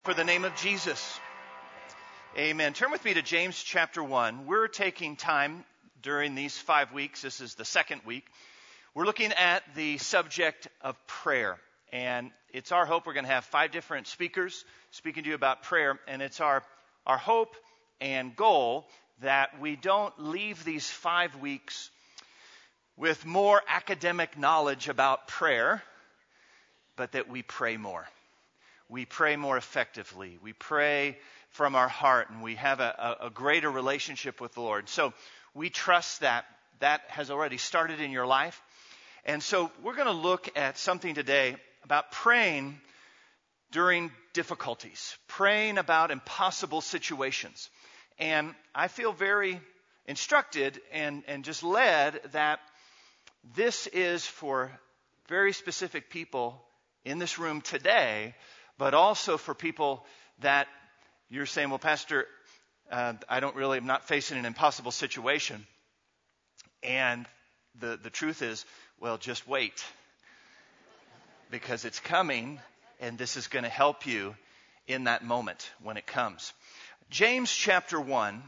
For the name of Jesus. Amen. Turn with me to James chapter 1. We're taking time during these 5 weeks. This is the second week. We're looking at the subject of prayer. And it's our hope we're going to have 5 different speakers speaking to you about prayer. And it's our hope and goal that we don't leave these 5 weeks with more academic knowledge about prayer, but that we pray more. We pray more effectively. We pray from our heart, and we have a greater relationship with the Lord. So we trust that has already started in your life. And so we're going to look at something today about praying during difficulties, praying about impossible situations. And I feel very instructed and just led that this is for very specific people in this room today, but also for people that you're saying, well, Pastor, I'm not facing an impossible situation. And the truth is, well, just wait. Because it's coming, and this is going to help you in that moment when it comes. James chapter 1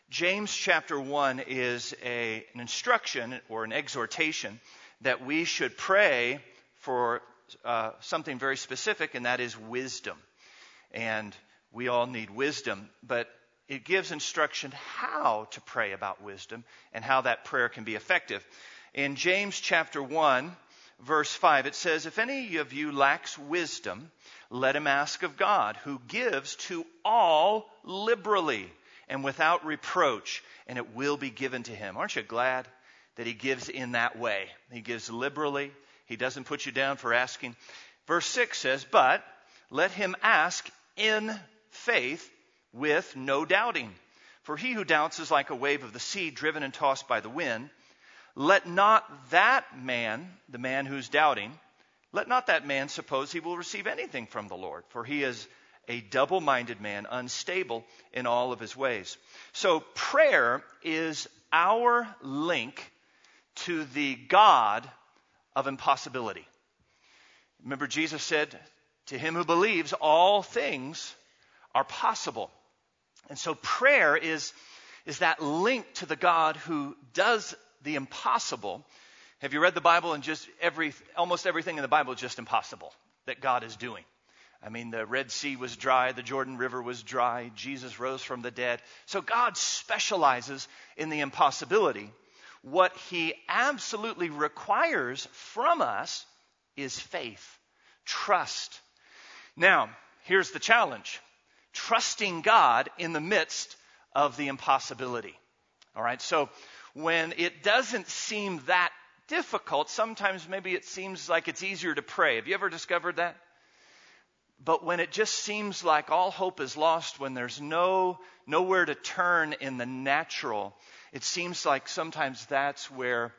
is an instruction or an exhortation that we should pray for something very specific, and that is wisdom. And we all need wisdom, but it gives instruction how to pray about wisdom and how that prayer can be effective. In James chapter 1, verse 5, it says, "If any of you lacks wisdom, let him ask of God, who gives to all liberally and without reproach, and it will be given to him." Aren't you glad that he gives in that way? He gives liberally. He doesn't put you down for asking. Verse 6 says, "But let him ask in faith with no doubting. For he who doubts is like a wave of the sea driven and tossed by the wind. Let not that man," the man who's doubting, "let not that man suppose he will receive anything from the Lord. For he is a double-minded man, unstable in all of his ways." So prayer is our link to the God of impossibility. Remember, Jesus said, "To him who believes, all things are possible." And so prayer is that link to the God who does the impossible. Have you read the Bible? And just almost everything in the Bible is just impossible that God is doing. I mean, the Red Sea was dry, the Jordan River was dry, Jesus rose from the dead. So God specializes in the impossibility. What he absolutely requires from us is faith, trust. Now, here's the challenge. Trusting God in the midst of the impossibility. All right, so when it doesn't seem that difficult, sometimes maybe it seems like it's easier to pray. Have you ever discovered that? But when it just seems like all hope is lost, when there's nowhere to turn in the natural, it seems like sometimes that's where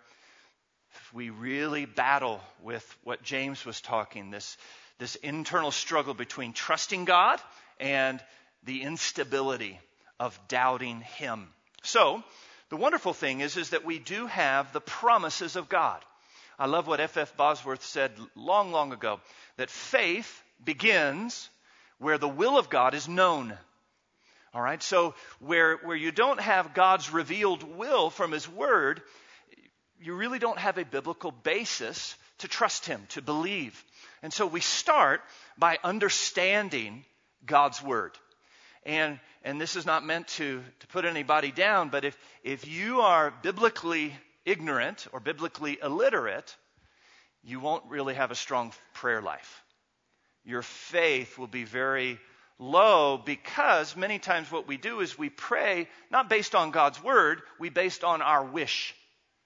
we really battle with what James was talking, this internal struggle between trusting God and the instability of doubting him. So, the wonderful thing is that we do have the promises of God. I love what F.F. Bosworth said long, long ago, that faith begins where the will of God is known. All right, so where you don't have God's revealed will from his word, you really don't have a biblical basis to trust him, to believe. And so we start by understanding God's word. And this is not meant to put anybody down, but if you are biblically ignorant or biblically illiterate, you won't really have a strong prayer life. Your faith will be very low, because many times what we do is we pray not based on God's word, we based on our wish.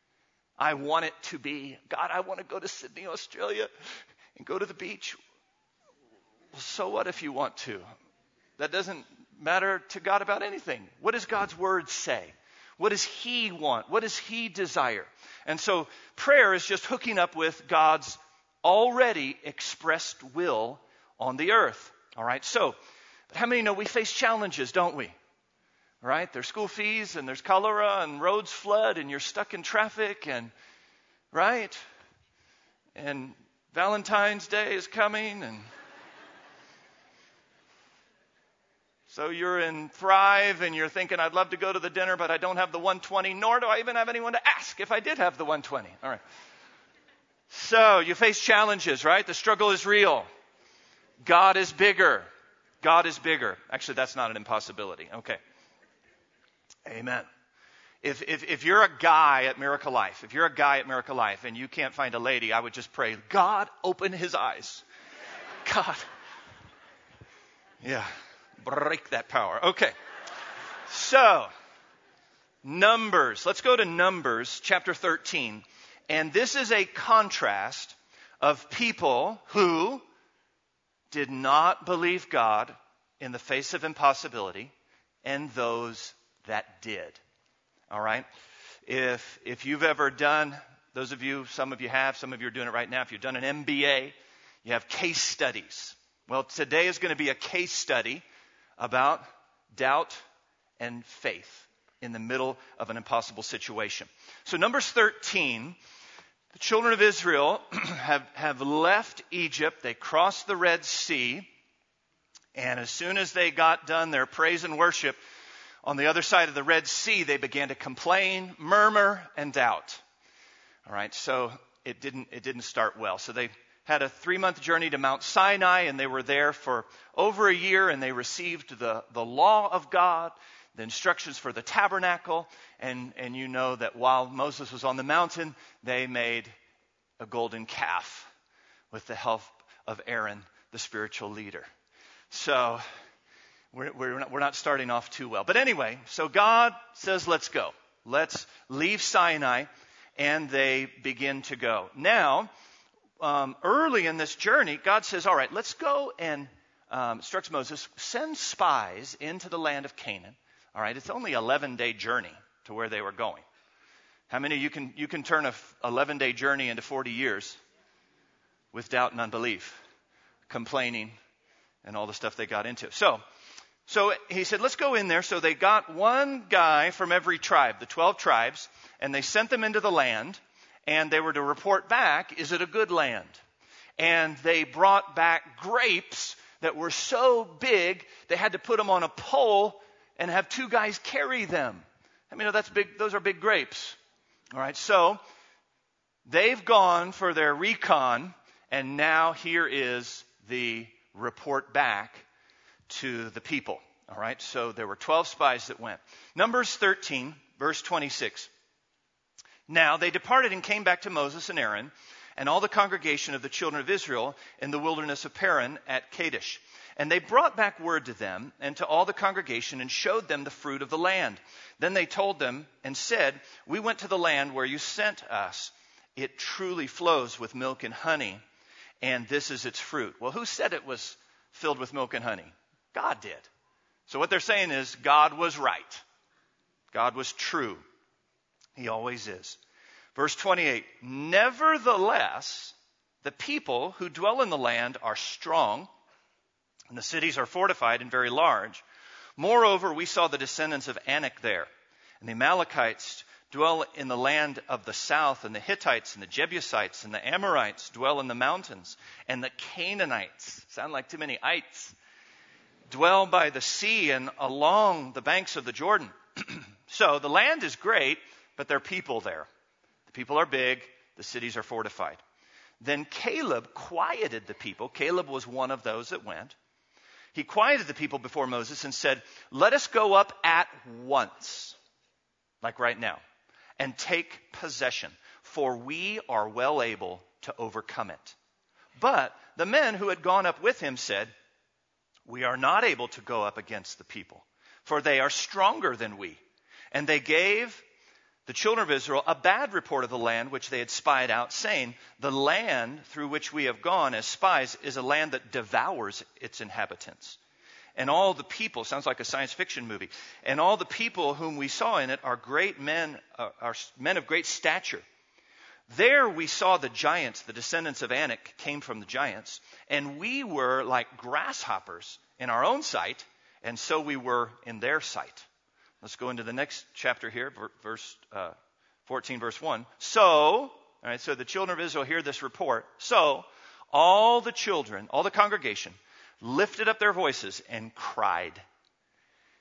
I want it to be, God, I want to go to Sydney, Australia and go to the beach. Well, so what if you want to? That doesn't matter to God about anything. What does God's word say? What does he want? What does he desire? And so prayer is just hooking up with God's already expressed will on the earth. All right, so but how many know we face challenges, don't we? All right, there's school fees, and there's cholera, and roads flood, and you're stuck in traffic, and right? And Valentine's Day is coming, and So you're in Thrive and you're thinking, I'd love to go to the dinner, but I don't have the 120, nor do I even have anyone to ask if I did have the 120. All right. So you face challenges, right? The struggle is real. God is bigger. God is bigger. Actually, that's not an impossibility. Okay. Amen. If you're a guy at Miracle Life, and you can't find a lady, I would just pray, God, open his eyes. God. Yeah. Break that power. Okay. So, Numbers. Let's go to Numbers chapter 13. And this is a contrast of people who did not believe God in the face of impossibility and those that did. All right? If you've ever done, those of you, some of you have, some of you are doing it right now. If you've done an MBA, you have case studies. Well, today is going to be a case study about doubt and faith in the middle of an impossible situation. So Numbers 13, the children of Israel have left Egypt. They crossed the Red Sea. And as soon as they got done their praise and worship on the other side of the Red Sea, they began to complain, murmur, and doubt. All right, so it didn't start well. So they had a 3-month journey to Mount Sinai, and they were there for over a year, and they received the law of God, the instructions for the tabernacle, and you know that while Moses was on the mountain, they made a golden calf with the help of Aaron, the spiritual leader. So we're not starting off too well. But anyway, so God says, let's go. Let's leave Sinai, and they begin to go. Now, early in this journey, God says, all right, let's go and instructs Moses, send spies into the land of Canaan. All right, it's only an 11-day journey to where they were going. How many you can turn a 11-day journey into 40 years with doubt and unbelief, complaining, and all the stuff they got into. So he said, let's go in there. So they got one guy from every tribe, the 12 tribes, and they sent them into the land. And they were to report back, is it a good land? And they brought back grapes that were so big, they had to put them on a pole and have 2 guys carry them. I mean, that's big. Those are big grapes. All right, so they've gone for their recon, and now here is the report back to the people. All right, so there were 12 spies that went. Numbers 13, verse 26. Now they departed and came back to Moses and Aaron and all the congregation of the children of Israel in the wilderness of Paran at Kadesh. And they brought back word to them and to all the congregation and showed them the fruit of the land. Then they told them and said, we went to the land where you sent us. It truly flows with milk and honey, and this is its fruit. Well, who said it was filled with milk and honey? God did. So what they're saying is God was right. God was true. He always is. Verse 28, nevertheless, the people who dwell in the land are strong, and the cities are fortified and very large. Moreover, we saw the descendants of Anak there, and the Amalekites dwell in the land of the south, and the Hittites and the Jebusites and the Amorites dwell in the mountains, and the Canaanites, sound like too many ites, dwell by the sea and along the banks of the Jordan. So the land is great, but there are people there. The people are big. The cities are fortified. Then Caleb quieted the people. Caleb was one of those that went. He quieted the people before Moses and said, let us go up at once, like right now, and take possession, for we are well able to overcome it. But the men who had gone up with him said, we are not able to go up against the people, for they are stronger than we. And they gave the children of Israel a bad report of the land which they had spied out, saying, the land through which we have gone as spies is a land that devours its inhabitants. And all the people, sounds like a science fiction movie, and all the people whom we saw in it are great men, are men of great stature. There we saw the giants, the descendants of Anak came from the giants, and we were like grasshoppers in our own sight, and so we were in their sight. Let's go into the next chapter here, verse 14, verse 1. So the children of Israel hear this report. So all the children, all the congregation, lifted up their voices and cried.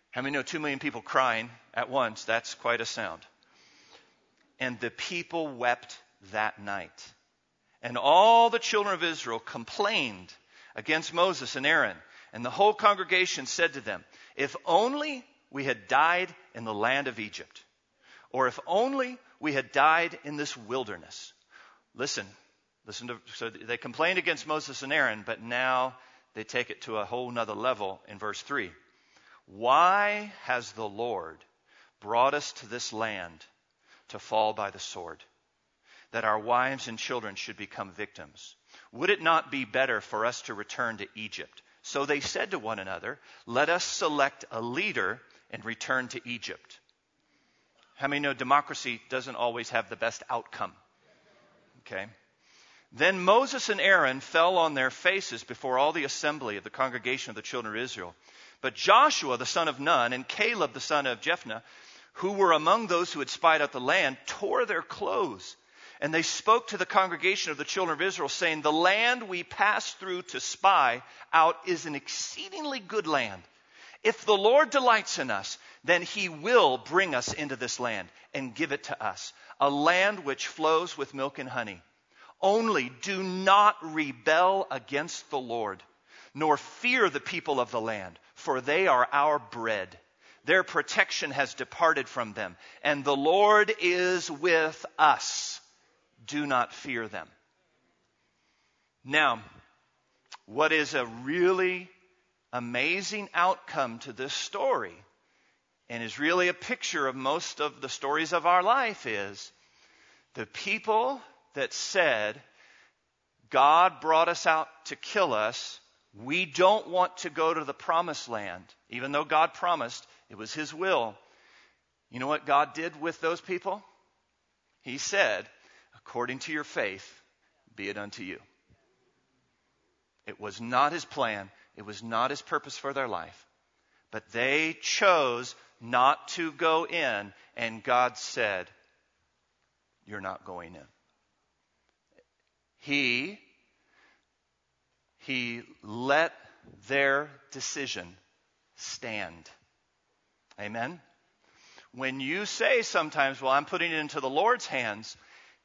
How many know 2 million people crying at once? That's quite a sound. And the people wept that night. And all the children of Israel complained against Moses and Aaron. And the whole congregation said to them, if only we had died in the land of Egypt, or if only we had died in this wilderness. Listen to, so they complained against Moses and Aaron, but now they take it to a whole nother level in verse 3. Why has the Lord brought us to this land to fall by the sword, that our wives and children should become victims? Would it not be better for us to return to Egypt? So they said to one another, let us select a leader and return to Egypt. How many know democracy doesn't always have the best outcome? Okay. Then Moses and Aaron fell on their faces before all the assembly of the congregation of the children of Israel. But Joshua, the son of Nun, and Caleb, the son of Jephunneh, who were among those who had spied out the land, tore their clothes. And they spoke to the congregation of the children of Israel, saying, the land we passed through to spy out is an exceedingly good land. If the Lord delights in us, then he will bring us into this land and give it to us, a land which flows with milk and honey. Only do not rebel against the Lord, nor fear the people of the land, for they are our bread. Their protection has departed from them, and the Lord is with us. Do not fear them. Now, what is a really amazing outcome to this story, and is really a picture of most of the stories of our life, is the people that said, God brought us out to kill us. We don't want to go to the promised land. Even though God promised, it was his will. You know what God did with those people? He said, according to your faith, be it unto you. It was not his plan. It was not his purpose for their life. But they chose not to go in, and God said, you're not going in. He let their decision stand. Amen? When you say sometimes, well, I'm putting it into the Lord's hands,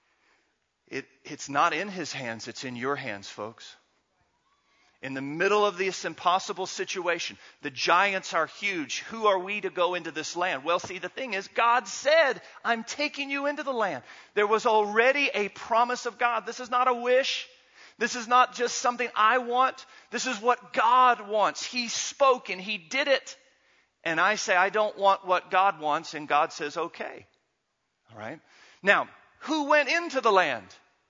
it's not in his hands, it's in your hands, folks. In the middle of this impossible situation, the giants are huge. Who are we to go into this land? Well, see, the thing is, God said, I'm taking you into the land. There was already a promise of God. This is not a wish. This is not just something I want. This is what God wants. He spoke and he did it. And I say, I don't want what God wants. And God says, okay. All right. Now, who went into the land?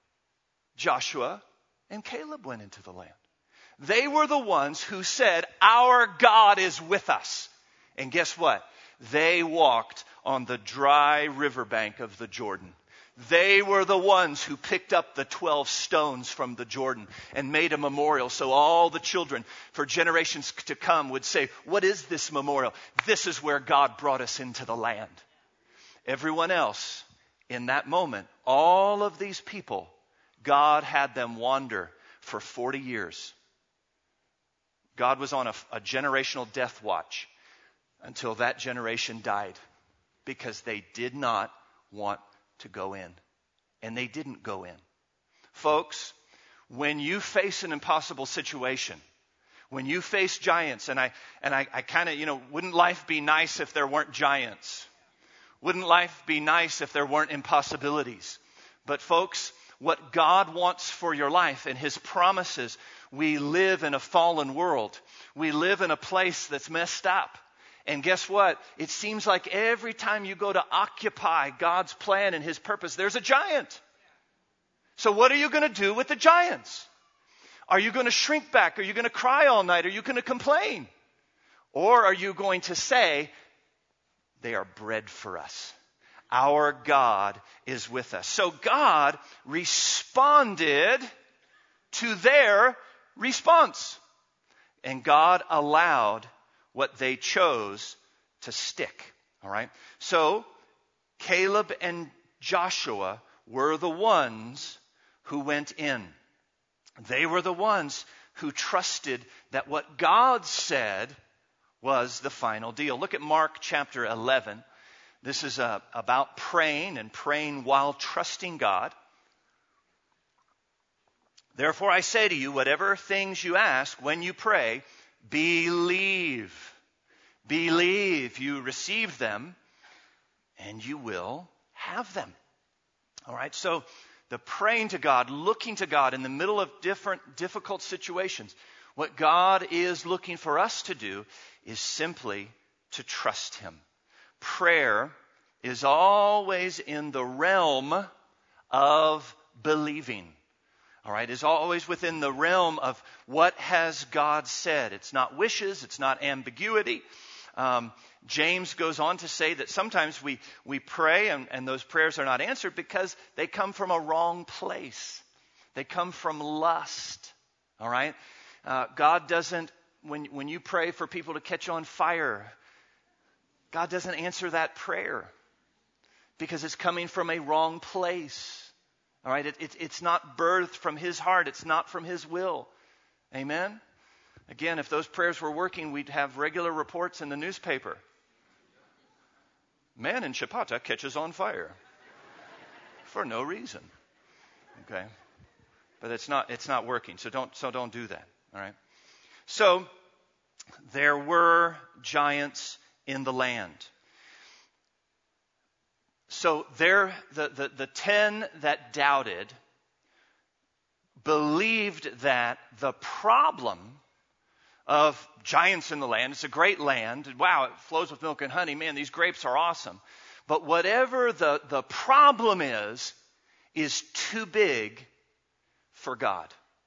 Joshua and Caleb went into the land. They were the ones who said, our God is with us. And guess what? They walked on the dry riverbank of the Jordan. They were the ones who picked up the 12 stones from the Jordan and made a memorial so all the children for generations to come would say, what is this memorial? This is where God brought us into the land. Everyone else in that moment, all of these people, God had them wander for 40 years. God was on a generational death watch until that generation died because they did not want to go in. And they didn't go in. Folks, when you face an impossible situation, when you face giants, and I kind of, wouldn't life be nice if there weren't giants? Wouldn't life be nice if there weren't impossibilities? But folks, what God wants for your life and his promises, we live in a fallen world. We live in a place that's messed up. And guess what? It seems like every time you go to occupy God's plan and his purpose, there's a giant. So what are you going to do with the giants? Are you going to shrink back? Are you going to cry all night? Are you going to complain? Or are you going to say, they are bread for us? Our God is with us. So God responded to their response. And God allowed what they chose to stick. All right? So Caleb and Joshua were the ones who went in. They were the ones who trusted that what God said was the final deal. Look at Mark chapter 11. This is about praying and praying while trusting God. Therefore I say to you, whatever things you ask when you pray, believe. Believe you receive them, and you will have them. All right, so the praying to God, looking to God in the middle of different difficult situations, what God is looking for us to do is simply to trust Him. Prayer is always in the realm of believing. All right, is always within the realm of what has God said. It's not wishes, it's not ambiguity. James goes on to say that sometimes we pray and those prayers are not answered because they come from a wrong place. They come from lust. All right, God doesn't, when you pray for people to catch on fire, God doesn't answer that prayer because it's coming from a wrong place. All right, it's not birthed from His heart. It's not from His will. Amen? Again, if those prayers were working, we'd have regular reports in the newspaper. Man in Chapata catches on fire for no reason. Okay, but it's not working. So don't do that. All right. So there were giants in the land. So the 10 that doubted believed that the problem of giants in the land, it's a great land, wow, it flows with milk and honey, man, these grapes are awesome. But whatever the problem is too big for God.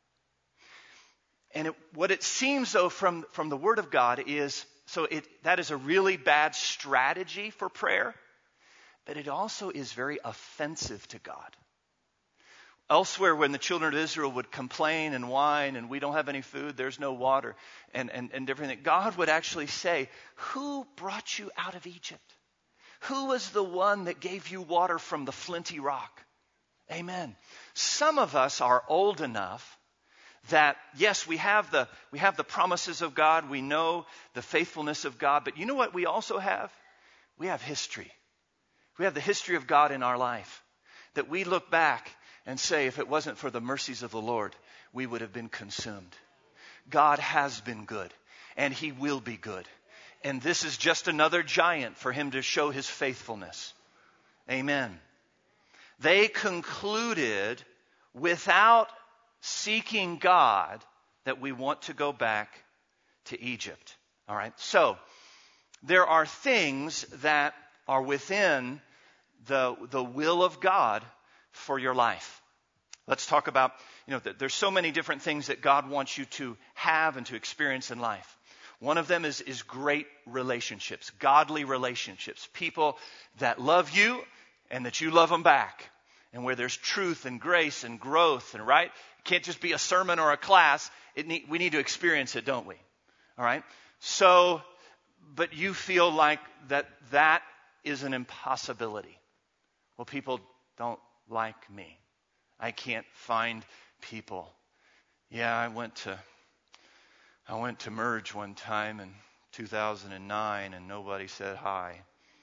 And what it seems, though, from the Word of God is, that is a really bad strategy for prayer. But it also is very offensive to God. Elsewhere, when the children of Israel would complain and whine, and we don't have any food, there's no water, and different things, God would actually say, who brought you out of Egypt? Who was the one that gave you water from the flinty rock? Amen. Some of us are old enough that, yes, we have the promises of God, we know the faithfulness of God, but you know what we also have? We have history. We have the history of God in our life that we look back and say, if it wasn't for the mercies of the Lord, we would have been consumed. God has been good, and He will be good. And this is just another giant for Him to show His faithfulness. Amen. They concluded, without seeking God, that we want to go back to Egypt. All right. So there are things that are within the will of God for your life. Let's talk about, there's so many different things that God wants you to have and to experience in life. One of them is great relationships, godly relationships, people that love you and that you love them back, and where there's truth and grace and growth, and right? It can't just be a sermon or a class. We need to experience it, don't we? All right? So, but you feel like that is an impossibility. Well, people don't like me. I can't find people. Yeah, I went to Merge one time in 2009 and nobody said hi.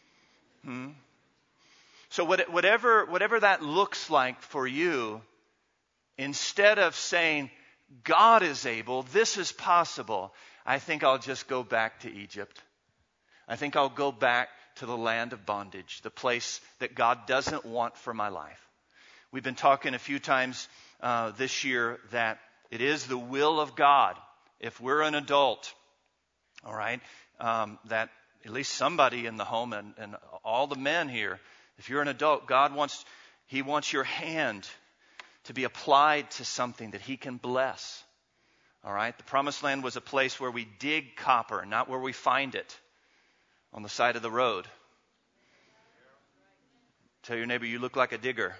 So whatever that looks like for you, instead of saying, God is able, this is possible, I think I'll just go back to Egypt. I think I'll go back to the land of bondage, the place that God doesn't want for my life. We've been talking a few times this year that it is the will of God, if we're an adult, all right, that at least somebody in the home and all the men here, if you're an adult, He wants your hand to be applied to something that He can bless. All right, the Promised Land was a place where we dig copper, not where we find it on the side of the road. Tell your neighbor, you look like a digger.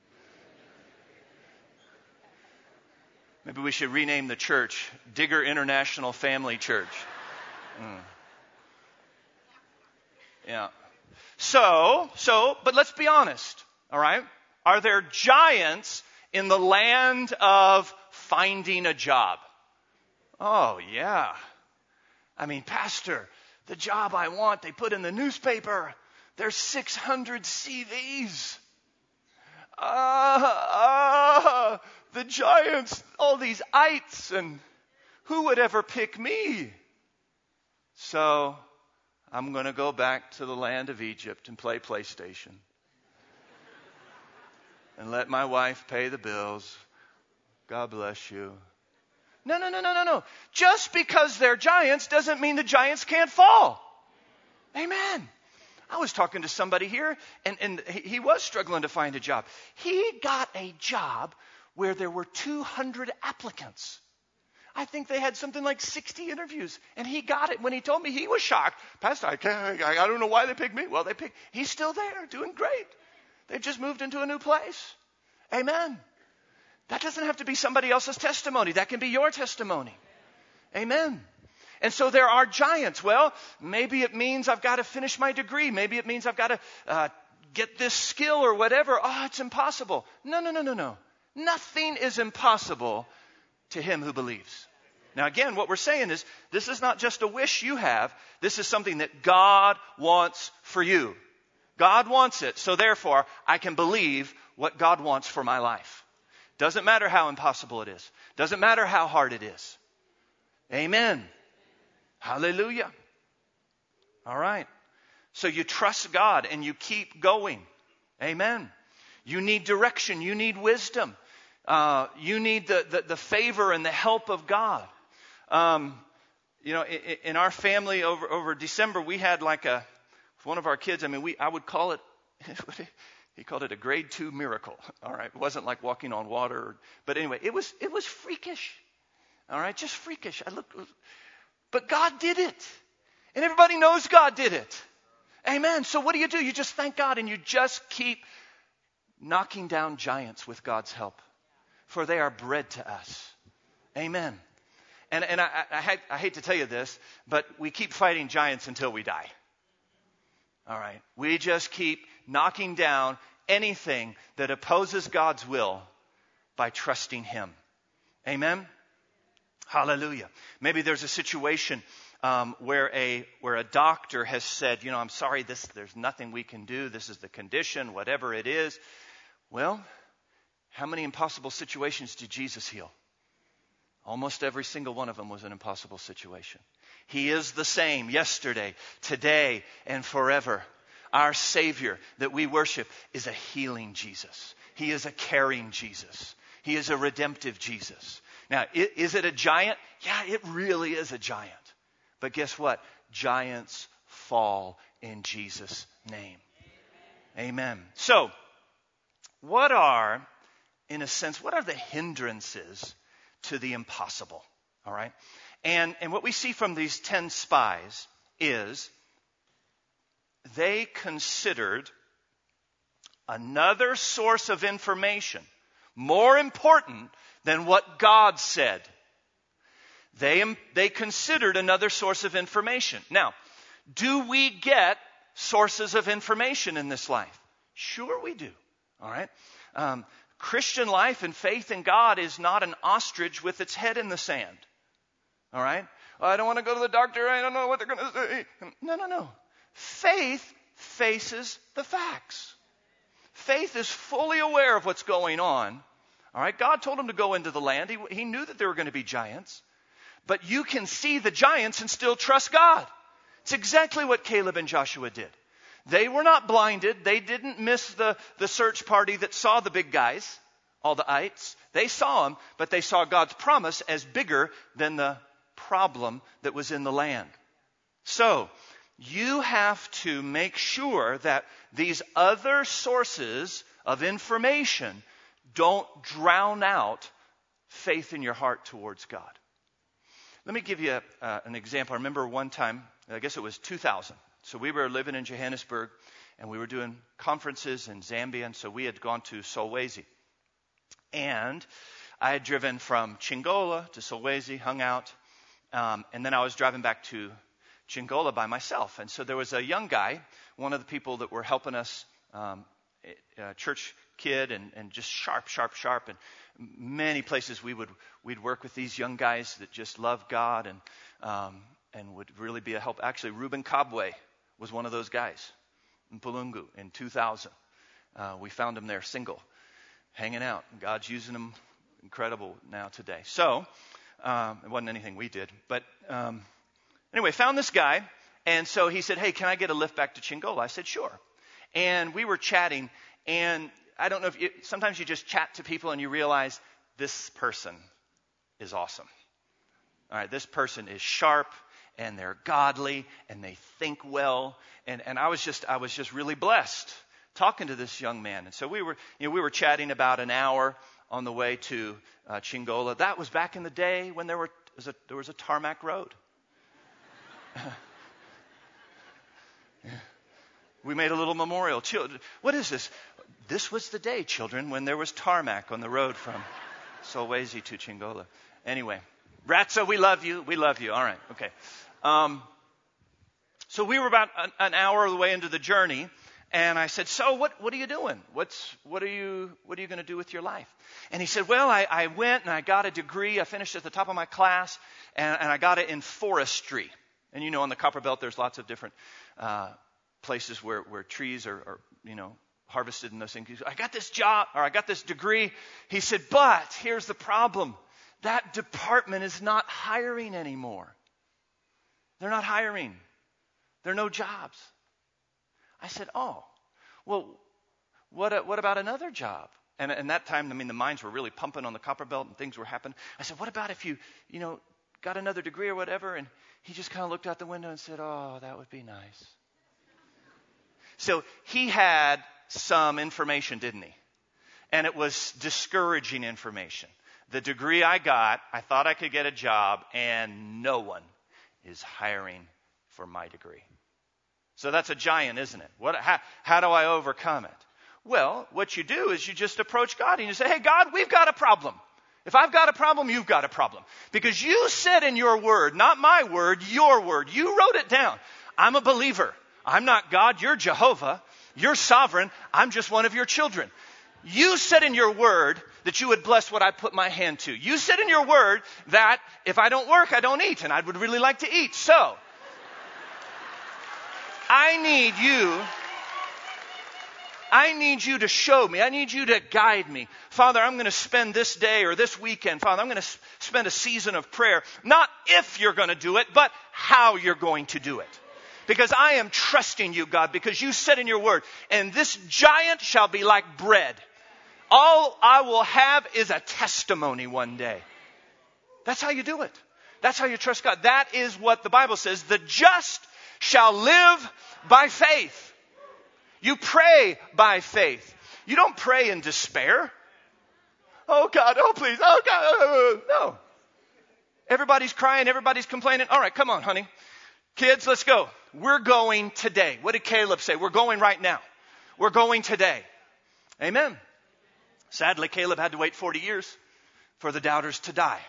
Maybe we should rename the church Digger International Family Church. Yeah. So, but let's be honest, all right? Are there giants in the land of finding a job? Oh, yeah. I mean, Pastor, the job I want. They put in the newspaper, there's 600 CVs. The Giants, all these ites, and who would ever pick me? So I'm going to go back to the land of Egypt and play PlayStation. And let my wife pay the bills. God bless you. No. Just because they're giants doesn't mean the giants can't fall. Amen. I was talking to somebody here, and he was struggling to find a job. He got a job where there were 200 applicants. I think they had something like 60 interviews, and he got it. When he told me, he was shocked. Pastor, I don't know why they picked me. Well, he's still there, doing great. They've just moved into a new place. Amen. That doesn't have to be somebody else's testimony. That can be your testimony. Amen. And so there are giants. Well, maybe it means I've got to finish my degree. Maybe it means I've got to get this skill or whatever. Oh, it's impossible. No. Nothing is impossible to him who believes. Now, again, what we're saying is this is not just a wish you have. This is something that God wants for you. God wants it. So therefore, I can believe what God wants for my life. Doesn't matter how impossible it is. Doesn't matter how hard it is. Amen. Hallelujah. All right. So you trust God and you keep going. Amen. You need direction. You need wisdom. You need the favor and the help of God. In our family over December, we had one of our kids, I would call it, he called it a grade 2 miracle. All right. It wasn't like walking on water. But anyway, it was freakish. All right. Just freakish. But God did it. And everybody knows God did it. Amen. So what do? You just thank God and you just keep knocking down giants with God's help. For they are bread to us. Amen. And I hate to tell you this, but we keep fighting giants until we die. All right. We just keep knocking down anything that opposes God's will by trusting Him. Amen. Hallelujah. Maybe there's a situation where a doctor has said, I'm sorry, there's nothing we can do. This is the condition, whatever it is. Well, how many impossible situations did Jesus heal? Almost every single one of them was an impossible situation. He is the same yesterday, today, and forever. Our Savior that we worship is a healing Jesus. He is a caring Jesus. He is a redemptive Jesus. Now, is it a giant? Yeah, it really is a giant. But guess what? Giants fall in Jesus' name. Amen. So, what are the hindrances to the impossible? All right. And what we see from these 10 spies is they considered another source of information more important than what God said. They considered another source of information. Now, do we get sources of information in this life? Sure we do. All right. Christian life and faith in God is not an ostrich with its head in the sand. All right? I don't want to go to the doctor. I don't know what they're going to say. No. Faith faces the facts. Faith is fully aware of what's going on. All right? God told him to go into the land. He knew that there were going to be giants. But you can see the giants and still trust God. It's exactly what Caleb and Joshua did. They were not blinded. They didn't miss the search party that saw the big guys, all the ites. They saw them, but they saw God's promise as bigger than the problem that was in the land. So, you have to make sure that these other sources of information don't drown out faith in your heart towards God. Let me give you an example. I remember one time, I guess it was 2000. So we were living in Johannesburg, and we were doing conferences in Zambia, and so we had gone to Solwezi. And I had driven from Chingola to Solwezi, hung out, and then I was driving back to Chingola by myself. And so there was a young guy, one of the people that were helping us, church kid, and just sharp. And many places we'd work with these young guys that just love God, and and would really be a help. Actually, Reuben Kabwe was one of those guys in Palungu in 2000. We found him there single, hanging out. God's using him incredible now today. So, it wasn't anything we did. But anyway, found this guy. And so he said, hey, can I get a lift back to Chingola? I said, sure. And we were chatting. And I don't know if sometimes you just chat to people and you realize this person is awesome. All right, this person is sharp and they're godly and they think well. And I was just really blessed talking to this young man. And so we were chatting about an hour on the way to Chingola. That was back in the day when there was a tarmac road. We made a little memorial. What is this? This was the day, children, when there was tarmac on the road from Solwezi to Chingola. Anyway, Ratza, we love you. We love you. All right. Okay. So we were about an hour of the way into the journey, and I said, so what are you doing? What are you going to do with your life? And he said, well, I went and I got a degree. I finished at the top of my class, and I got it in forestry. And on the Copper Belt, there's lots of different places where trees are harvested and those things. I got this job, or I got this degree. He said, but here's the problem. That department is not hiring anymore. They're not hiring. There are no jobs. I said, oh, well, what about another job? And that time, the mines were really pumping on the Copper Belt and things were happening. I said, what about if you got another degree or whatever? And he just kind of looked out the window and said, oh, that would be nice. So he had some information, didn't he? And it was discouraging information. The degree I got, I thought I could get a job, and no one is hiring for my degree. So that's a giant, isn't it? How do I overcome it? Well, what you do is you just approach God and you say, hey, God, we've got a problem. If I've got a problem, you've got a problem. Because you said in your word, not my word, your word. You wrote it down. I'm a believer. I'm not God. You're Jehovah. You're sovereign. I'm just one of your children. You said in your word that you would bless what I put my hand to. You said in your word that if I don't work, I don't eat. And I would really like to eat. So, I need you to show me. I need you to guide me. Father, I'm going to spend this day or this weekend, Father, I'm going to spend a season of prayer. Not if you're going to do it, but how you're going to do it. Because I am trusting you, God, because you said in your word, and this giant shall be like bread. All I will have is a testimony one day. That's how you do it. That's how you trust God. That is what the Bible says. The just shall live by faith. You pray by faith. You don't pray in despair. Oh God, oh please, oh God, no. Everybody's crying, everybody's complaining. All right, come on, honey. Kids, let's go. We're going today. What did Caleb say? We're going right now. We're going today. Amen. Sadly, Caleb had to wait 40 years for the doubters to die.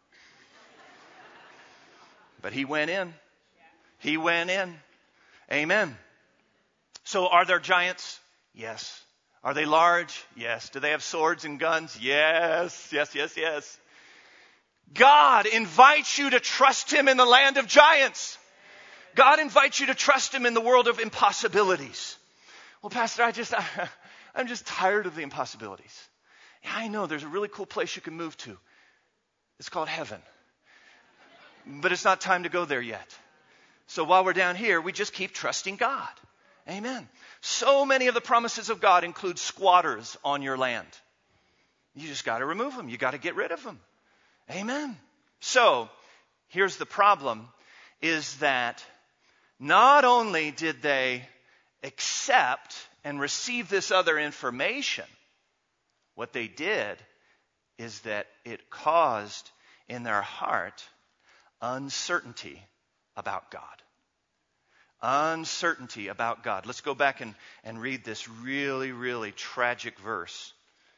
But he went in. He went in. Amen. So are there giants? Yes. Are they large? Yes. Do they have swords and guns? Yes. Yes, yes, yes. God invites you to trust him in the land of giants. God invites you to trust him in the world of impossibilities. Well, Pastor, I'm just tired of the impossibilities. Yeah, I know there's a really cool place you can move to. It's called heaven. But it's not time to go there yet. So while we're down here, we just keep trusting God. Amen. So many of the promises of God include squatters on your land. You just got to remove them. You got to get rid of them. Amen. So here's the problem, is that not only did they accept and receive this other information, what they did is that it caused in their heart uncertainty about God. Uncertainty about God. Let's go back and read this really, really tragic verse.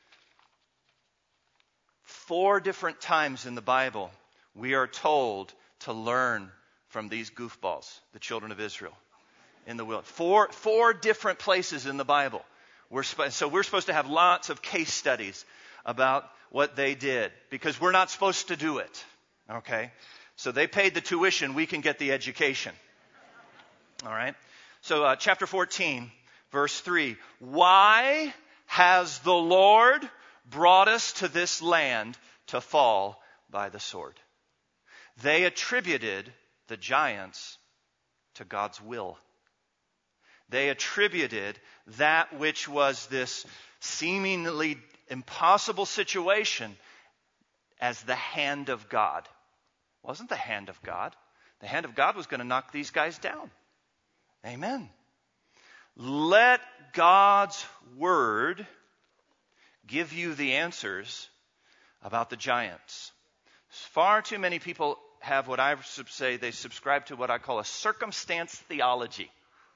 4 different times in the Bible, we are told to learn from these goofballs, the children of Israel, in the wilderness. 4 different places in the Bible. So we're supposed to have lots of case studies about what they did, because we're not supposed to do it. Okay? So they paid the tuition, we can get the education. All right? So chapter 14, verse 3. Why has the Lord brought us to this land to fall by the sword? They attributed the giants to God's will. They attributed that which was this seemingly impossible situation as the hand of God. It wasn't the hand of God. The hand of God was going to knock these guys down. Amen. Let God's word give you the answers about the giants. Far too many people have what I say, they subscribe to what I call a circumstance theology.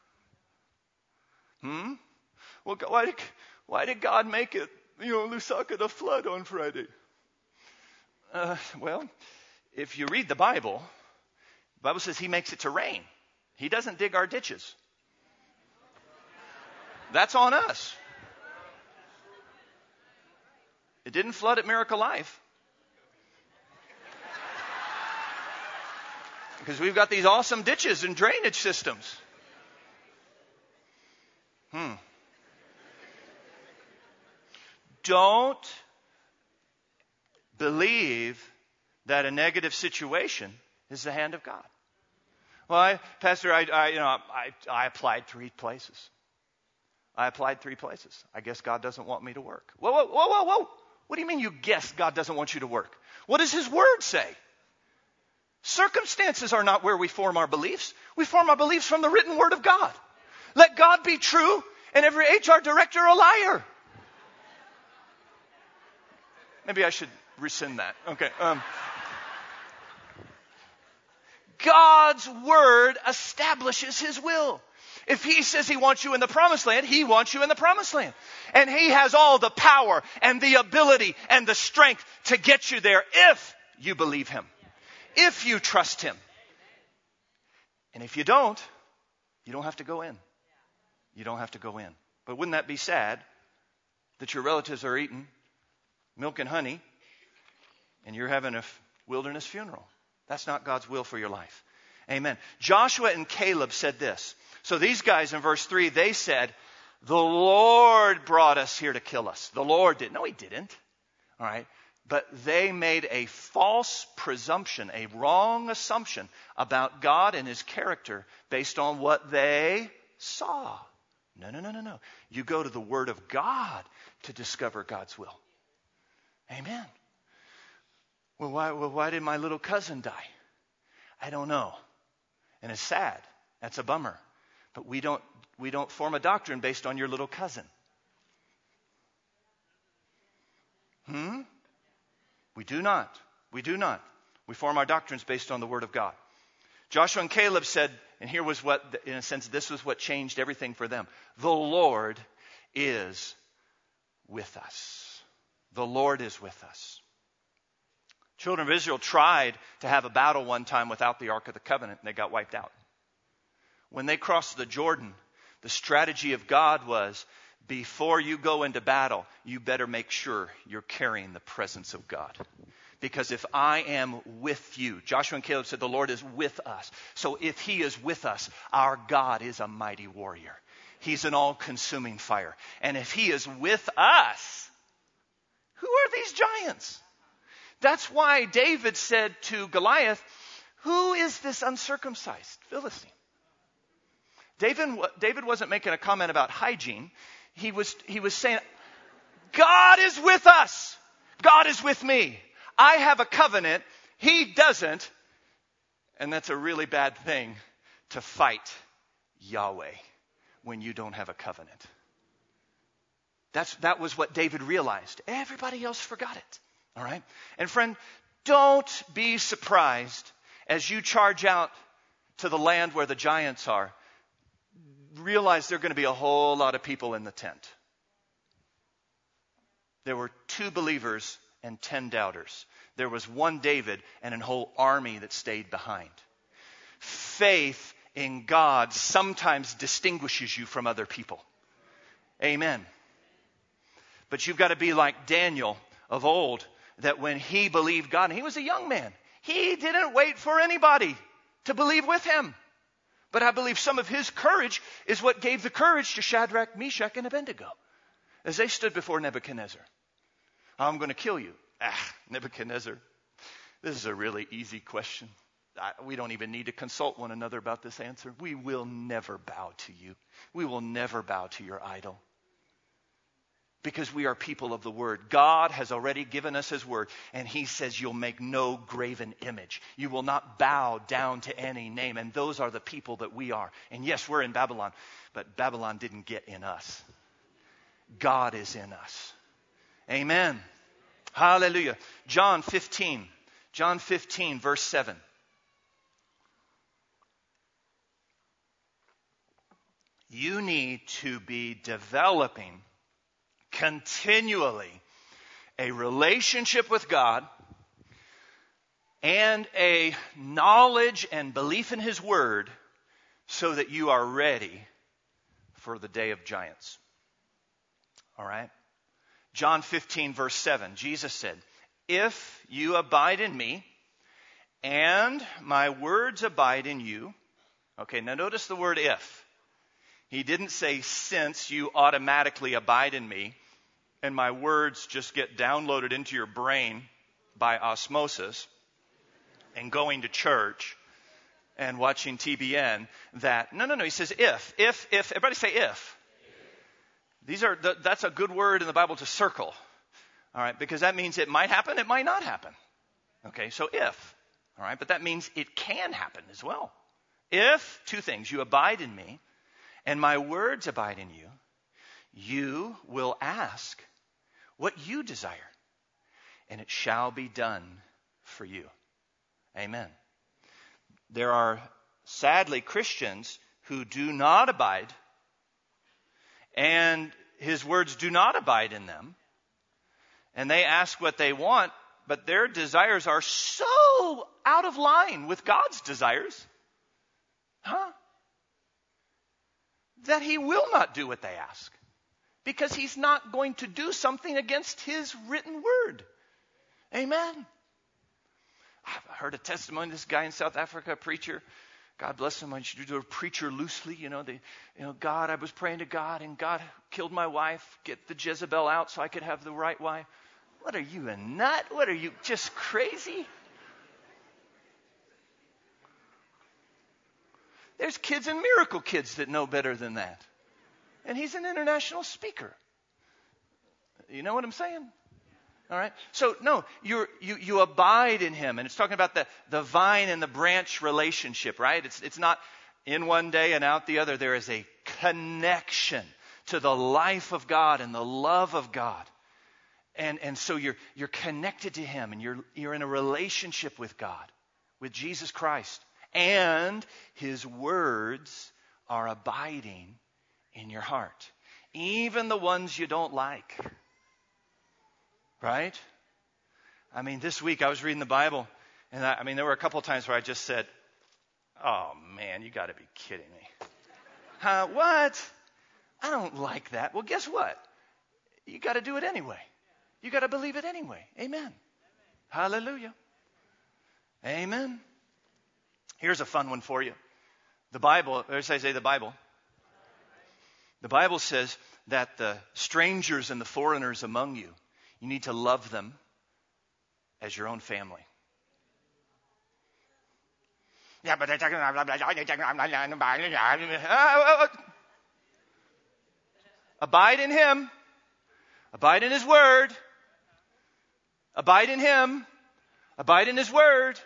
Well, why did God make it, Lusaka, the flood on Friday? Well, if you read the Bible says he makes it to rain. He doesn't dig our ditches. That's on us. It didn't flood at Miracle Life. Because we've got these awesome ditches and drainage systems. Don't believe that a negative situation is the hand of God. Well, Pastor, I applied 3 places. I guess God doesn't want me to work. Whoa. What do you mean you guess God doesn't want you to work? What does his word say? Circumstances are not where we form our beliefs. We form our beliefs from the written word of God. Let God be true and every HR director a liar. Maybe I should rescind that. Okay. God's word establishes his will. If he says he wants you in the promised land, he wants you in the promised land. And he has all the power and the ability and the strength to get you there if you believe him. If you trust him. And if you don't have to go in. You don't have to go in. But wouldn't that be sad that your relatives are eating milk and honey and you're having a wilderness funeral? That's not God's will for your life. Amen. Joshua and Caleb said this. So these guys in verse 3, they said, the Lord brought us here to kill us. The Lord did. No, he didn't. All right. But they made a false presumption, a wrong assumption about God and his character based on what they saw. No. You go to the Word of God to discover God's will. Amen. Well, why did my little cousin die? I don't know. And it's sad. That's a bummer. But we don't form a doctrine based on your little cousin. We do not. We form our doctrines based on the Word of God. Joshua and Caleb said, and here was what, in a sense, this was what changed everything for them. The Lord is with us. The Lord is with us. Children of Israel tried to have a battle one time without the Ark of the Covenant, and they got wiped out. When they crossed the Jordan, the strategy of God was, before you go into battle, you better make sure you're carrying the presence of God. Because if I am with you, Joshua and Caleb said the Lord is with us. So if he is with us, our God is a mighty warrior. He's an all-consuming fire. And if he is with us, who are these giants? That's why David said to Goliath, who is this uncircumcised Philistine? David wasn't making a comment about hygiene. He was saying, God is with us. God is with me. I have a covenant. He doesn't. And that's a really bad thing to fight Yahweh when you don't have a covenant. That was what David realized. Everybody else forgot it. All right? And friend, don't be surprised as you charge out to the land where the giants are. Realize there are going to be a whole lot of people in the tent. There were 2 believers and 10 doubters. There was 1 David and a whole army that stayed behind. Faith in God sometimes distinguishes you from other people. Amen. But you've got to be like Daniel of old, that when he believed God, and he was a young man, He didn't wait for anybody to believe with him. But I believe some of his courage is what gave the courage to Shadrach, Meshach, and Abednego as they stood before Nebuchadnezzar. I'm going to kill you. Nebuchadnezzar, this is a really easy question. We don't even need to consult one another about this answer. We will never bow to you. We will never bow to your idol. Because we are people of the Word. God has already given us His Word. And He says you'll make no graven image. You will not bow down to any name. And those are the people that we are. And yes, we're in Babylon. But Babylon didn't get in us. God is in us. Amen. Hallelujah. John 15. John 15, verse 7. You need to be developing continually a relationship with God and a knowledge and belief in His Word so that you are ready for the day of giants. All right? John 15, verse 7, Jesus said, if you abide in me and my words abide in you. Okay, now notice the word if. He didn't say, since you automatically abide in me and my words just get downloaded into your brain by osmosis and going to church and watching TBN, that, no. He says if. Everybody say if. That's a good word in the Bible to circle. All right, because that means it might happen, it might not happen. Okay, so if. All right, but that means it can happen as well. If, two things, you abide in me, and my words abide in you, you will ask what you desire, and it shall be done for you. Amen. There are, sadly, Christians who do not abide, and His words do not abide in them, and they ask what they want, but their desires are so out of line with God's desires, that He will not do what they ask. Because He's not going to do something against His written word. Amen. I've heard a testimony of this guy in South Africa, a preacher. God bless him. I used to do a preacher loosely. God, I was praying to God, and God killed my wife. Get the Jezebel out so I could have the right wife. What are you, a nut? What are you, just crazy? There's kids and miracle kids that know better than that. And he's an international speaker. You know what I'm saying? All right. So no, you abide in Him, and it's talking about the vine and the branch relationship, right? It's not in one day and out the other. There is a connection to the life of God and the love of God, and so you're connected to Him, and you're in a relationship with God, with Jesus Christ, and His words are abiding in your heart, even the ones you don't like. Right? I mean, this week I was reading the Bible, and there were a couple of times where I just said, oh man, you got to be kidding me. What? I don't like that. Well, guess what? You got to do it anyway. You got to believe it anyway. Amen. Hallelujah. Amen. Here's a fun one for you. The Bible, or as I say, the Bible says that the strangers and the foreigners among you, you need to love them as your own family. Yeah, but they're talking about abide in Him. Abide in His Word. Abide in Him. Abide in His Word.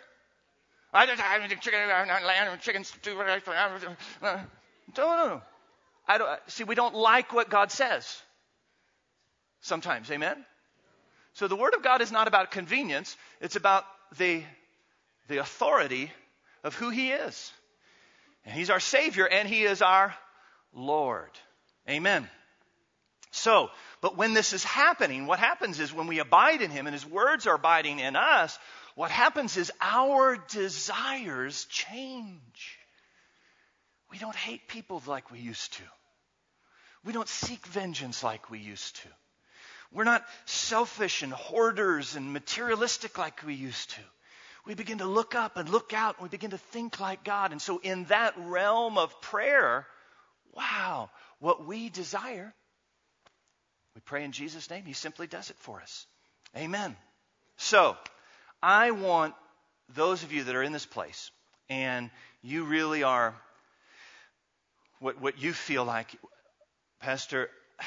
No. See, we don't like what God says. Sometimes, amen? So the Word of God is not about convenience. It's about the authority of who He is. And He's our Savior, and He is our Lord. Amen. So, but when this is happening, what happens is when we abide in Him and His words are abiding in us, what happens is our desires change. We don't hate people like we used to. We don't seek vengeance like we used to. We're not selfish and hoarders and materialistic like we used to. we begin to look up and look out, and we begin to think like God. And so in that realm of prayer, wow, what we desire, we pray in Jesus' name. He simply does it for us. Amen. So I want those of you that are in this place, and you really are what you feel like, Pastor,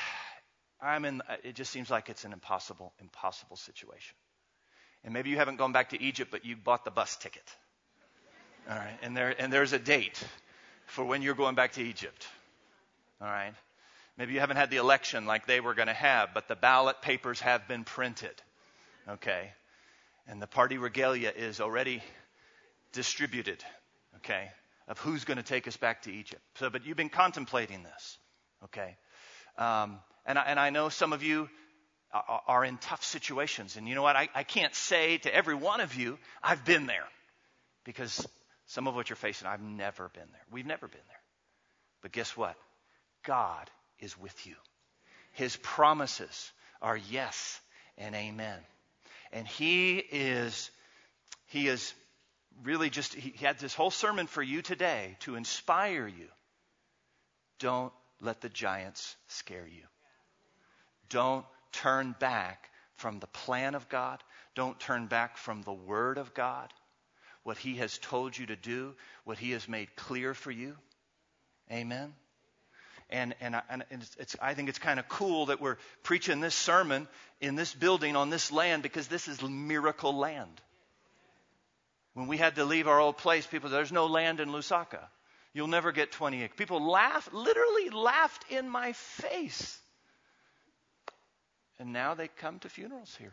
it just seems like it's an impossible situation. And maybe you haven't gone back to Egypt, but you bought the bus ticket. All right. And there's a date for when you're going back to Egypt. All right. Maybe you haven't had the election like they were going to have, but the ballot papers have been printed. Okay. And the party regalia is already distributed. Okay. Of who's going to take us back to Egypt. So, but you've been contemplating this. Okay. And I know some of you are in tough situations. And you know what? I can't say to every one of you, I've been there. Because some of what you're facing, I've never been there. We've never been there. But guess what? God is with you. His promises are yes and amen. And he is really he had this whole sermon for you today to inspire you. Don't let the giants scare you. Don't turn back from the plan of God. Don't turn back from the Word of God. What He has told you to do, what He has made clear for you. Amen. And I think it's kind of cool that we're preaching this sermon in this building on this land, because this is miracle land. When we had to leave our old place, people said, there's no land in Lusaka. You'll never get 20 acres. People literally laughed in my face. And now they come to funerals here.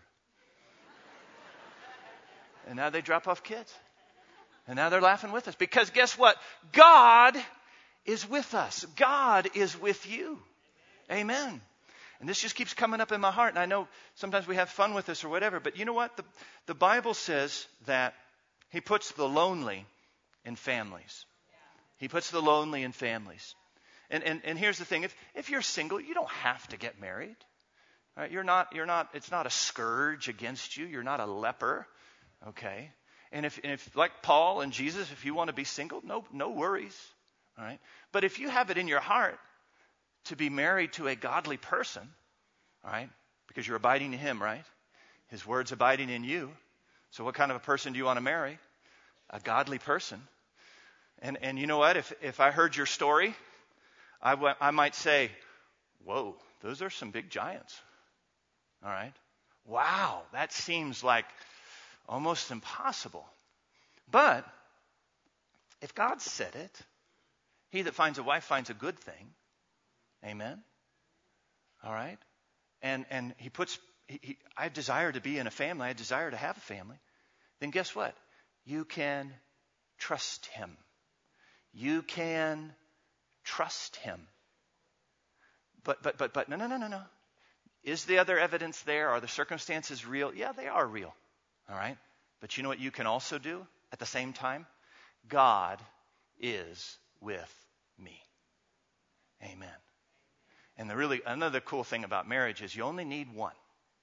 And now they drop off kids. And now they're laughing with us. Because guess what? God is with us. God is with you. Amen. And this just keeps coming up in my heart. And I know sometimes we have fun with this or whatever. But you know what? The Bible says that He puts the lonely in families. He puts the lonely in families. And here's the thing. If you're single, you don't have to get married. Right? It's not a scourge against you. You're not a leper. Okay. And if like Paul and Jesus, if you want to be single, no worries. All right. But if you have it in your heart to be married to a godly person, all right, because you're abiding in Him, right? His word's abiding in you. So what kind of a person do you want to marry? A godly person. And you know what? If I heard your story, I might say, whoa, those are some big giants. All right. Wow, that seems like almost impossible. But if God said it, he that finds a wife finds a good thing. Amen. All right. And I desire to be in a family. I desire to have a family. Then guess what? You can trust Him. You can trust Him. But no. Is the other evidence there? Are the circumstances real? Yeah, they are real. All right. But you know what you can also do at the same time? God is with me. Amen. And another cool thing about marriage is you only need one.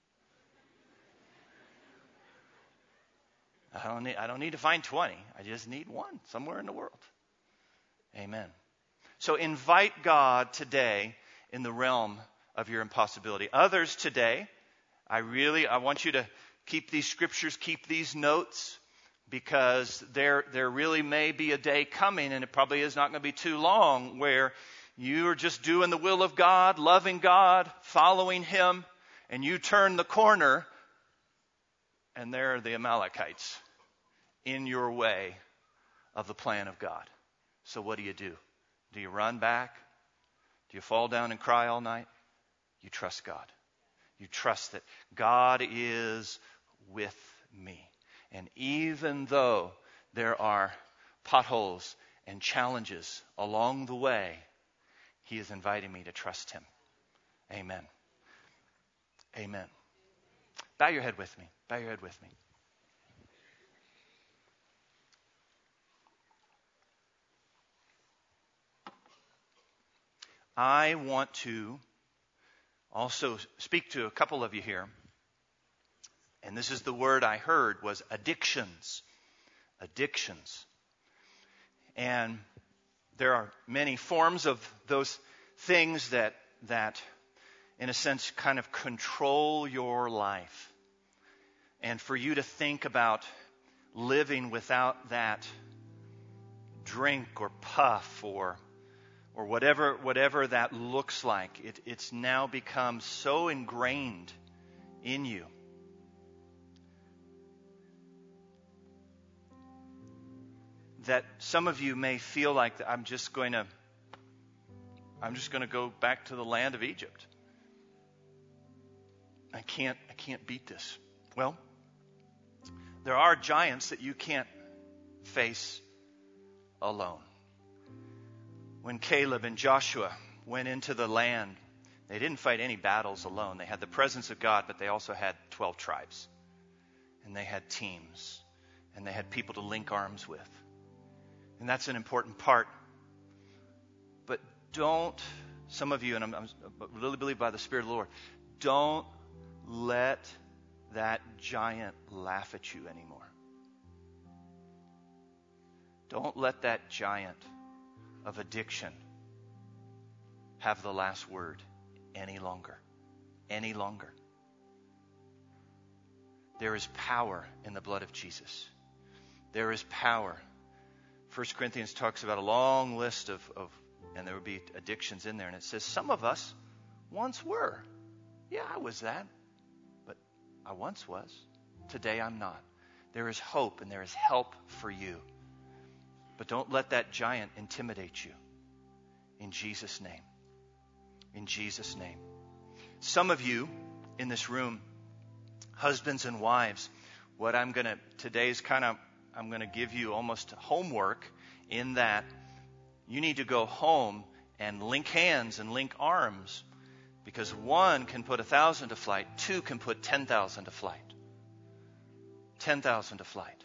I don't need to find 20. I just need one somewhere in the world. Amen. So invite God today in the realm of your impossibility. Others today, I want you to keep these scriptures, keep these notes, because there really may be a day coming, and it probably is not going to be too long, where you are just doing the will of God, loving God, following Him, and you turn the corner, and there are the Amalekites in your way of the plan of God. So what do? Do you run back? Do you fall down and cry all night? You trust God. You trust that God is with me. And even though there are potholes and challenges along the way, He is inviting me to trust Him. Amen. Amen. Bow your head with me. Bow your head with me. I want to also speak to a couple of you here. And this is the word I heard, was addictions. addictions. And there are many forms of those things that in a sense kind of control your life. And for you to think about living without that drink or puff or whatever that looks like, it's now become so ingrained in you. That some of you may feel like I'm just going to go back to the land of Egypt. I can't beat this. Well, there are giants that you can't face alone. When Caleb and Joshua went into the land, they didn't fight any battles alone. They had the presence of God, but they also had 12 tribes. And they had teams. And they had people to link arms with. And that's an important part. But don't, some of you, and I really believe by the Spirit of the Lord, don't let that giant laugh at you anymore. Don't let that giant of addiction have the last word any longer. Any longer. There is power in the blood of Jesus. There is power. 1 Corinthians talks about a long list of and there would be addictions in there. And it says, some of us once were. Yeah, I was that. But I once was. Today I'm not. There is hope and there is help for you. But don't let that giant intimidate you. In Jesus' name. In Jesus' name. Some of you in this room, husbands and wives, what I'm going to give you almost homework in that you need to go home and link hands and link arms, because one can put 1,000 to flight, two can put 10,000 to flight. 10,000 to flight.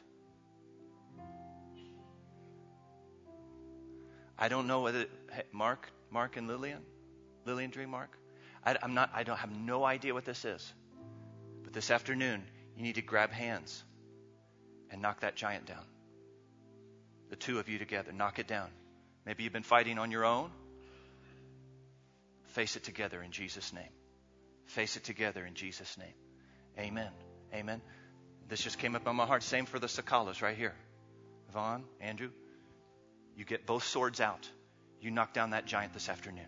I don't know whether Mark and Lillian Dream Mark. I have no idea what this is. But this afternoon, you need to grab hands and knock that giant down. The two of you together, knock it down. Maybe you've been fighting on your own. Face it together in Jesus' name. Face it together in Jesus' name. Amen. Amen. This just came up on my heart. Same for the Sakalas right here. Vaughn, Andrew, you get both swords out. You knock down that giant this afternoon.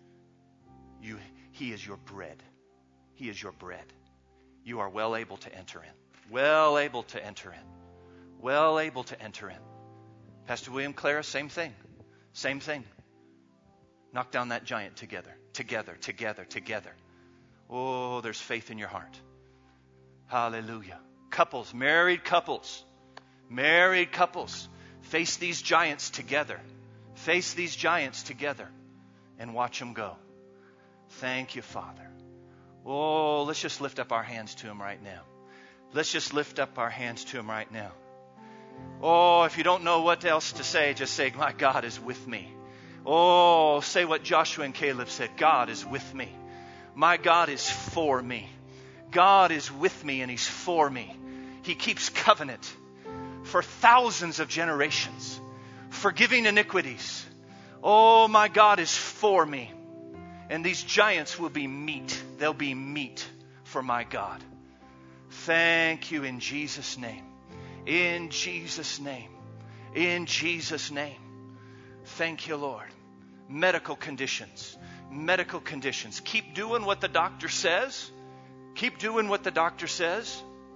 He is your bread. He is your bread. You are well able to enter in. Well able to enter in. Well able to enter in. Pastor William, Clara, same thing. Same thing. Knock down that giant together. Together, together, together. Oh, there's faith in your heart. Hallelujah. Couples, married couples. Married couples. Face these giants together. Face these giants together. And watch them go. Thank you, Father. Oh, let's just lift up our hands to Him right now. Let's just lift up our hands to Him right now. Oh, if you don't know what else to say, just say, my God is with me. Oh, say what Joshua and Caleb said. God is with me. My God is for me. God is with me and He's for me. He keeps covenant for thousands of generations, forgiving iniquities. Oh, my God is for me. And these giants will be meat. They'll be meat for my God. Thank you in Jesus' name. In Jesus' name. In Jesus' name. Thank you, Lord. Medical conditions. Medical conditions. Keep doing what the doctor says. Keep doing what the doctor says.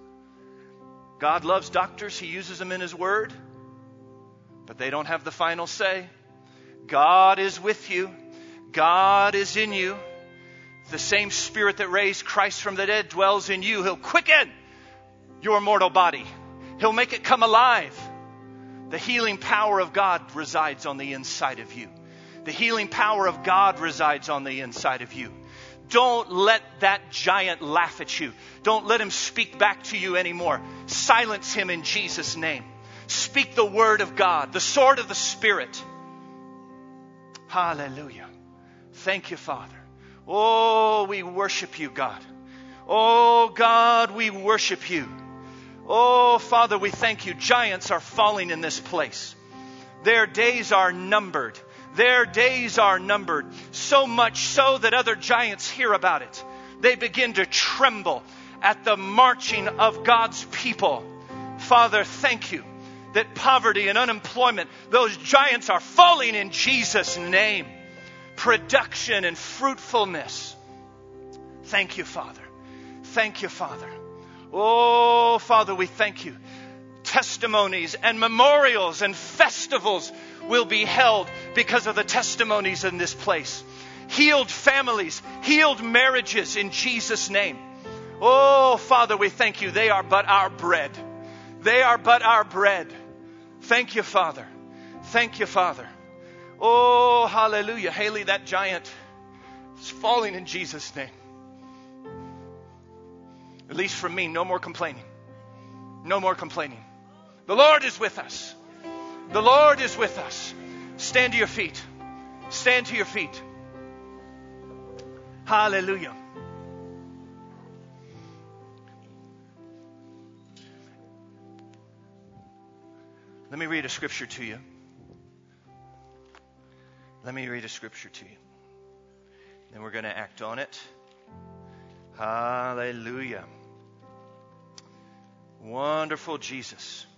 God loves doctors. He uses them in His Word. But they don't have the final say. God is with you. God is in you. The same Spirit that raised Christ from the dead dwells in you. He'll quicken your mortal body. He'll make it come alive. The healing power of God resides on the inside of you. The healing power of God resides on the inside of you. Don't let that giant laugh at you. Don't let him speak back to you anymore. Silence him in Jesus' name. Speak the word of God, the sword of the Spirit. Hallelujah. Thank you, Father. Oh, we worship you, God. Oh, God, we worship you. Oh, Father, we thank you. Giants are falling in this place. Their days are numbered. Their days are numbered. So much so that other giants hear about it. They begin to tremble at the marching of God's people. Father, thank you that poverty and unemployment, those giants are falling in Jesus' name. Production and fruitfulness. Thank you, Father. Thank you, Father. Oh, Father, we thank you. Testimonies and memorials and festivals will be held because of the testimonies in this place. Healed families, healed marriages in Jesus' name. Oh, Father, we thank you. They are but our bread. They are but our bread. Thank you, Father. Thank you, Father. Oh, hallelujah. Haley, that giant is falling in Jesus' name. At least from me, no more complaining. No more complaining. The Lord is with us. The Lord is with us. Stand to your feet. Stand to your feet. Hallelujah. Let me read a scripture to you. Let me read a scripture to you. Then we're going to act on it. Hallelujah. Wonderful Jesus.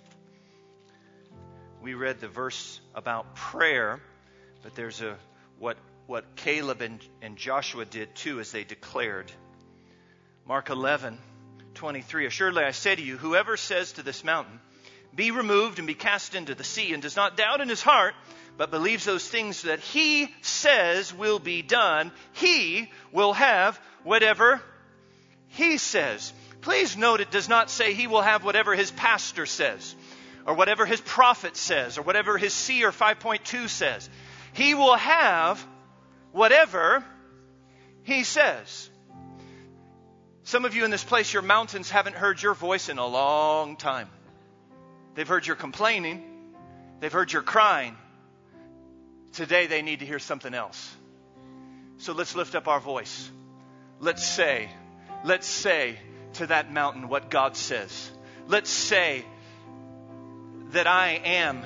We read the verse about prayer, but there's what Caleb and Joshua did too as they declared. Mark 11:23. Assuredly I say to you, whoever says to this mountain, be removed and be cast into the sea, and does not doubt in his heart, but believes those things that he says will be done, he will have whatever he says. Please note it does not say he will have whatever his pastor says, or whatever his prophet says, or whatever his seer 5.2 says. He will have whatever he says. Some of you in this place, your mountains haven't heard your voice in a long time. They've heard your complaining. They've heard your crying. Today they need to hear something else. So let's lift up our voice. Let's say to that mountain what God says. Let's say that I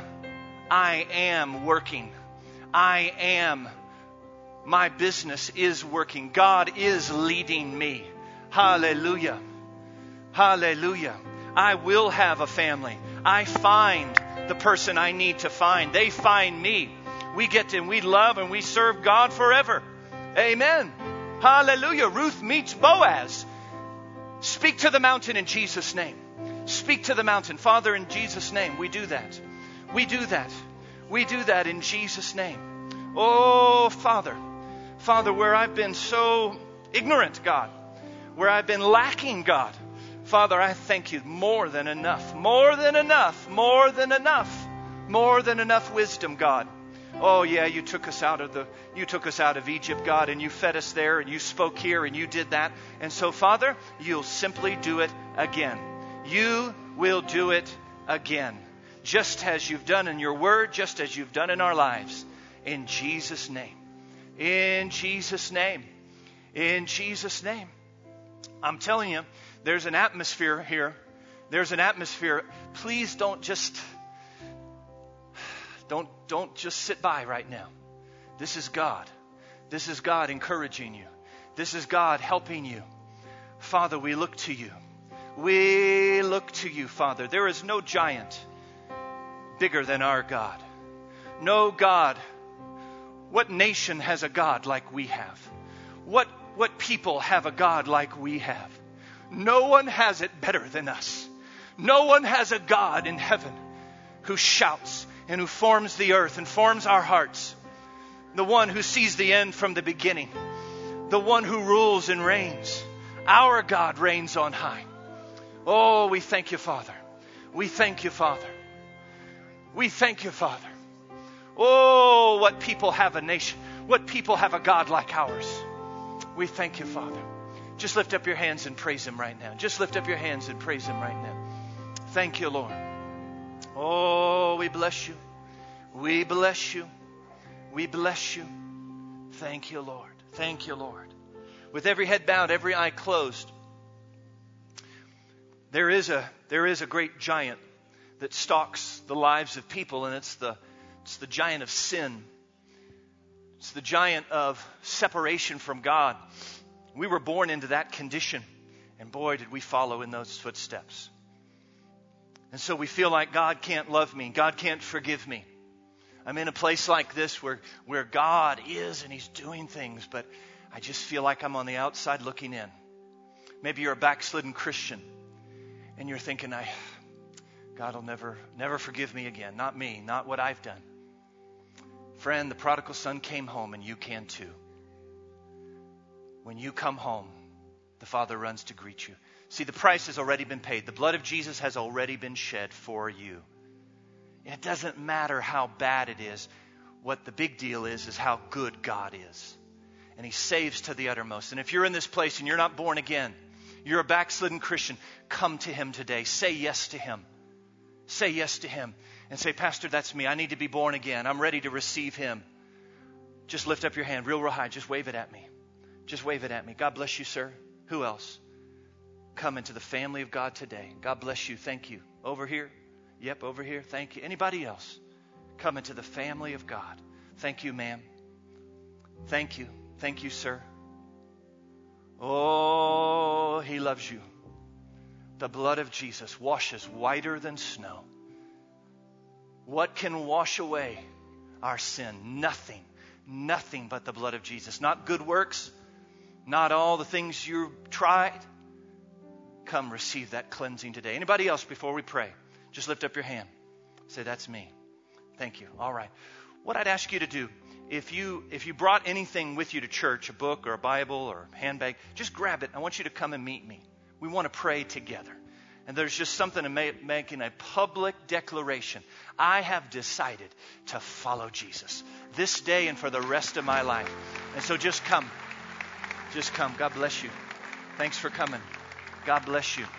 am working. My business is working. God is leading me. Hallelujah. Hallelujah. I will have a family. I find the person I need to find. They find me. We get and we love and we serve God forever. Amen. Hallelujah. Ruth meets Boaz. Speak to the mountain in Jesus' name. Speak to the mountain. Father, in Jesus' name, we do that. We do that. We do that in Jesus' name. Oh, Father. Father, where I've been so ignorant, God, where I've been lacking, God, Father, I thank you. More than enough. More than enough. More than enough. More than enough wisdom, God. Oh yeah, you took us out of Egypt, God, and you fed us there, and you spoke here, and you did that. And so, Father, you'll simply do it again. You will do it again. Just as you've done in your word, just as you've done in our lives. In Jesus' name. In Jesus' name. In Jesus' name. I'm telling you, there's an atmosphere here. There's an atmosphere. Please don't just sit by right now. This is God. This is God encouraging you. This is God helping you. Father, we look to you. We look to you, Father. There is no giant bigger than our God. No God. What nation has a God like we have? What people have a God like we have? No one has it better than us. No one has a God in heaven who shouts and who forms the earth and forms our hearts. The one who sees the end from the beginning. The one who rules and reigns. Our God reigns on high. Oh, we thank you, Father. We thank you, Father. We thank you, Father. Oh, what people have a nation. What people have a God like ours. We thank you, Father. Just lift up your hands and praise him right now. Just lift up your hands and praise him right now. Thank you, Lord. Oh, we bless you. We bless you. We bless you. Thank you, Lord. Thank you, Lord. With every head bowed, every eye closed, There is a great giant that stalks the lives of people, and it's the giant of sin. It's the giant of separation from God. We were born into that condition, and boy, did we follow in those footsteps. And so we feel like God can't love me, God can't forgive me. I'm in a place like this where God is and He's doing things, but I just feel like I'm on the outside looking in. Maybe you're a backslidden Christian, and you're thinking, God will never forgive me again. Not me, not what I've done. Friend, the prodigal son came home, and you can too. When you come home, the Father runs to greet you. See, the price has already been paid. The blood of Jesus has already been shed for you. It doesn't matter how bad it is. What the big deal is how good God is. And He saves to the uttermost. And if you're in this place and you're not born again, you're a backslidden Christian, come to Him today. Say yes to Him. Say yes to Him. And say, Pastor, that's me. I need to be born again. I'm ready to receive Him. Just lift up your hand real high. Just wave it at me. Just wave it at me. God bless you, sir. Who else? Come into the family of God today. God bless you. Thank you. Over here? Yep, over here. Thank you. Anybody else? Come into the family of God. Thank you, ma'am. Thank you. Thank you, sir. Oh, He loves you. The blood of Jesus washes whiter than snow. What can wash away our sin? Nothing. Nothing but the blood of Jesus. Not good works. Not all the things you tried. Come receive that cleansing today. Anybody else before we pray? Just lift up your hand. Say, that's me. Thank you. All right. What I'd ask you to do, if you brought anything with you to church, a book or a Bible or a handbag, just grab it. I want you to come and meet me. We want to pray together. And there's just something to making a public declaration. I have decided to follow Jesus this day and for the rest of my life. And so just come. Just come. God bless you. Thanks for coming. God bless you.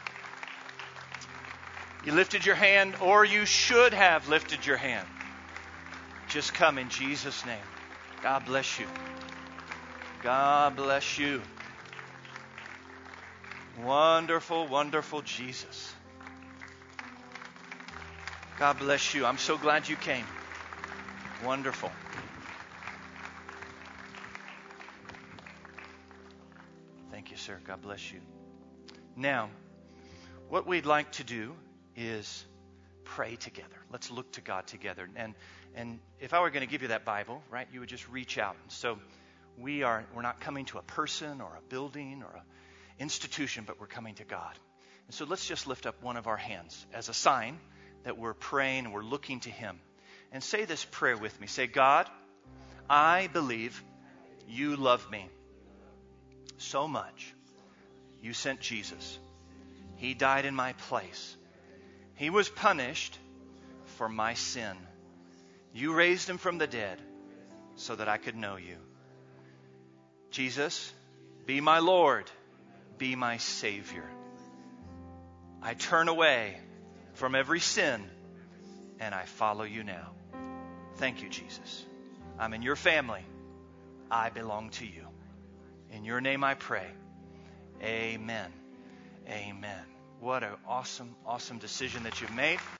You lifted your hand, or you should have lifted your hand. Just come in Jesus' name. God bless you. God bless you. Wonderful, wonderful Jesus. God bless you. I'm so glad you came. Wonderful. Thank you, sir. God bless you. Now, what we'd like to do is pray together. Let's look to God together. And if I were going to give you that Bible, right, you would just reach out. And so we're not coming to a person or a building or an institution, but we're coming to God. And so let's just lift up one of our hands as a sign that we're praying and we're looking to Him. And say this prayer with me. Say, God, I believe You love me so much. You sent Jesus. He died in my place. He was punished for my sin. You raised Him from the dead so that I could know You. Jesus, be my Lord. Be my Savior. I turn away from every sin and I follow You now. Thank You, Jesus. I'm in Your family. I belong to You. In Your name I pray. Amen. Amen. What an awesome, awesome decision that you've made.